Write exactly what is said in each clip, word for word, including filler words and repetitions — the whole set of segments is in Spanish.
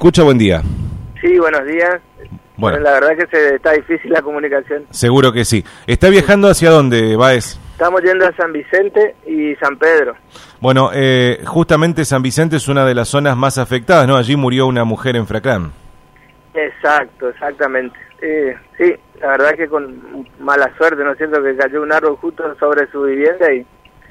escucha? Buen día. Sí, buenos días. Bueno, la verdad que se está difícil la comunicación. Seguro que sí. ¿Está viajando hacia dónde, Báez? Estamos yendo a San Vicente y San Pedro. Bueno, eh, justamente San Vicente es una de las zonas más afectadas, ¿no? Allí murió una mujer en Fracrán. Exacto, exactamente. Eh, sí, la verdad que con mala suerte, ¿no es cierto? Que cayó un árbol justo sobre su vivienda y,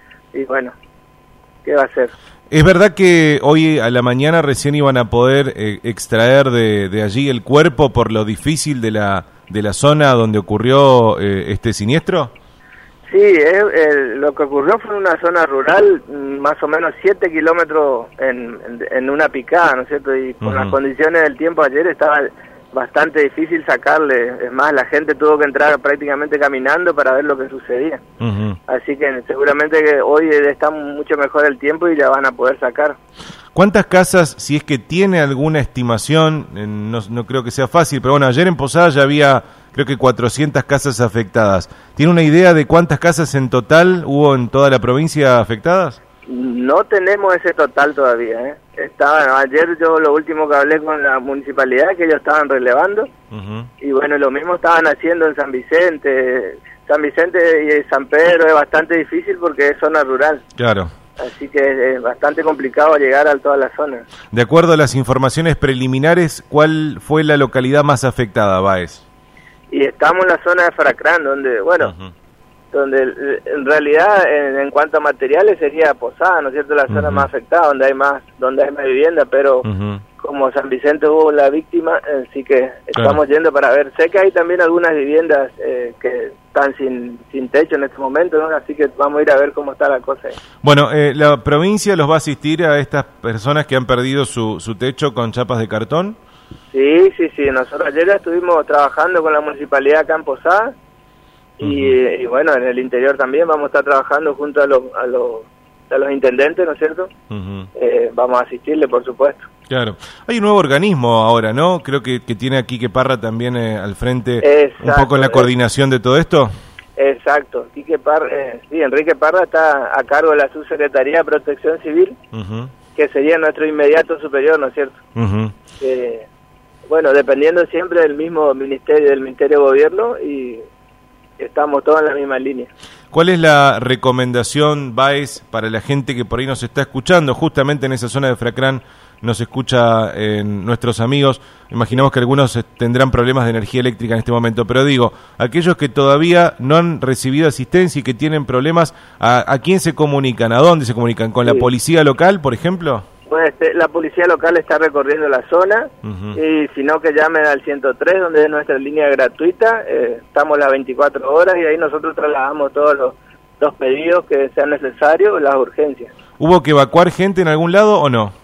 y bueno, ¿qué va a hacer? ¿Es verdad que hoy a la mañana recién iban a poder eh, extraer de, de allí el cuerpo por lo difícil de la de la zona donde ocurrió eh, este siniestro? Sí, eh, eh, lo que ocurrió fue en una zona rural, más o menos siete kilómetros en, en, en una picada, ¿no es cierto? Y con uh-huh. las condiciones del tiempo ayer estaba bastante difícil sacarle, es más, la gente tuvo que entrar prácticamente caminando para ver lo que sucedía. Uh-huh. Así que seguramente que hoy está mucho mejor el tiempo y ya van a poder sacar. ¿Cuántas casas, si es que tiene alguna estimación, no, no creo que sea fácil, pero bueno, ayer en Posada ya había creo que cuatrocientas casas afectadas. ¿Tiene una idea de cuántas casas en total hubo en toda la provincia afectadas? No tenemos ese total todavía, ¿eh? Estaban, ayer yo lo último que hablé con la municipalidad que ellos estaban relevando, uh-huh. y bueno, lo mismo estaban haciendo en San Vicente. San Vicente y San Pedro es bastante difícil porque es zona rural. Claro. Así que es bastante complicado llegar a toda la zona. De acuerdo a las informaciones preliminares, ¿cuál fue la localidad más afectada, Báez? Y estamos en la zona de Fracrán, donde, bueno, uh-huh. donde en realidad en, en cuanto a materiales sería Posada, ¿no es cierto? La zona uh-huh. más afectada, donde hay más donde hay más vivienda, pero uh-huh. como San Vicente hubo la víctima, así que estamos claro. yendo para ver. Sé que hay también algunas viviendas eh, que están sin sin techo en este momento, ¿no? Así que vamos a ir a ver cómo está la cosa ahí. Bueno, eh, ¿la provincia los va a asistir a estas personas que han perdido su, su techo con chapas de cartón? Sí, sí, sí. Nosotros ayer ya estuvimos trabajando con la municipalidad acá en Posada. Y, uh-huh. y bueno, en el interior también vamos a estar trabajando junto a los a los, a los intendentes, ¿no es cierto? Uh-huh. Eh, vamos a asistirle, por supuesto. Claro. Hay un nuevo organismo ahora, ¿no? Creo que, que tiene a Quique Parra también eh, al frente. Exacto, un poco en la coordinación de todo esto. Exacto. Quique Parra, eh, sí, Enrique Parra está a cargo de la Subsecretaría de Protección Civil, uh-huh. que sería nuestro inmediato superior, ¿no es cierto? Uh-huh. Eh, bueno, dependiendo siempre del mismo ministerio, del Ministerio de Gobierno, y estamos todos en la misma línea. ¿Cuál es la recomendación, Báez, para la gente que por ahí nos está escuchando? Justamente en esa zona de Fracrán nos escucha eh, nuestros amigos. Imaginamos que algunos tendrán problemas de energía eléctrica en este momento, pero digo, aquellos que todavía no han recibido asistencia y que tienen problemas, ¿a, a quién se comunican? ¿A dónde se comunican? ¿Con sí. la policía local, por ejemplo? Pues la policía local está recorriendo la zona, uh-huh. y si no que llamen al ciento tres, donde es nuestra línea gratuita. Eh, estamos las veinticuatro horas y ahí nosotros trasladamos todos los, los pedidos que sean necesarios, las urgencias. ¿Hubo que evacuar gente en algún lado o no?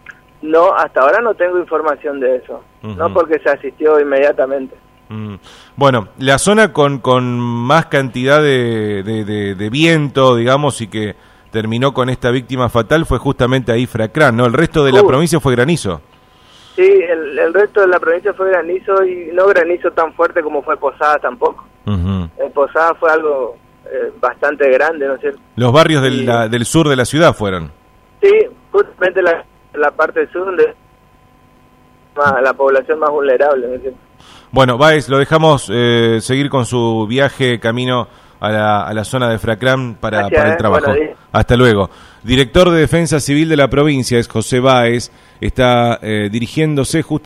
No, hasta ahora no tengo información de eso, uh-huh. no porque se asistió inmediatamente. Uh-huh. Bueno, la zona con, con más cantidad de, de, de, de viento, digamos, y que terminó con esta víctima fatal fue justamente ahí Fracrán, ¿no? El resto de la uh, provincia fue granizo. Sí, el, el resto de la provincia fue granizo y no granizo tan fuerte como fue Posada tampoco. Uh-huh. En Posada fue algo eh, bastante grande, ¿no es cierto? Los barrios del, y, la, del sur de la ciudad fueron. Sí, justamente la, la parte sur donde más, la población más vulnerable, ¿no es cierto? Bueno, Báez, lo dejamos eh, seguir con su viaje camino a la, a la zona de Fracrán para, Gracias, para el trabajo. Eh, Hasta luego. Director de Defensa Civil de la provincia es José Báez, está eh, dirigiéndose justamente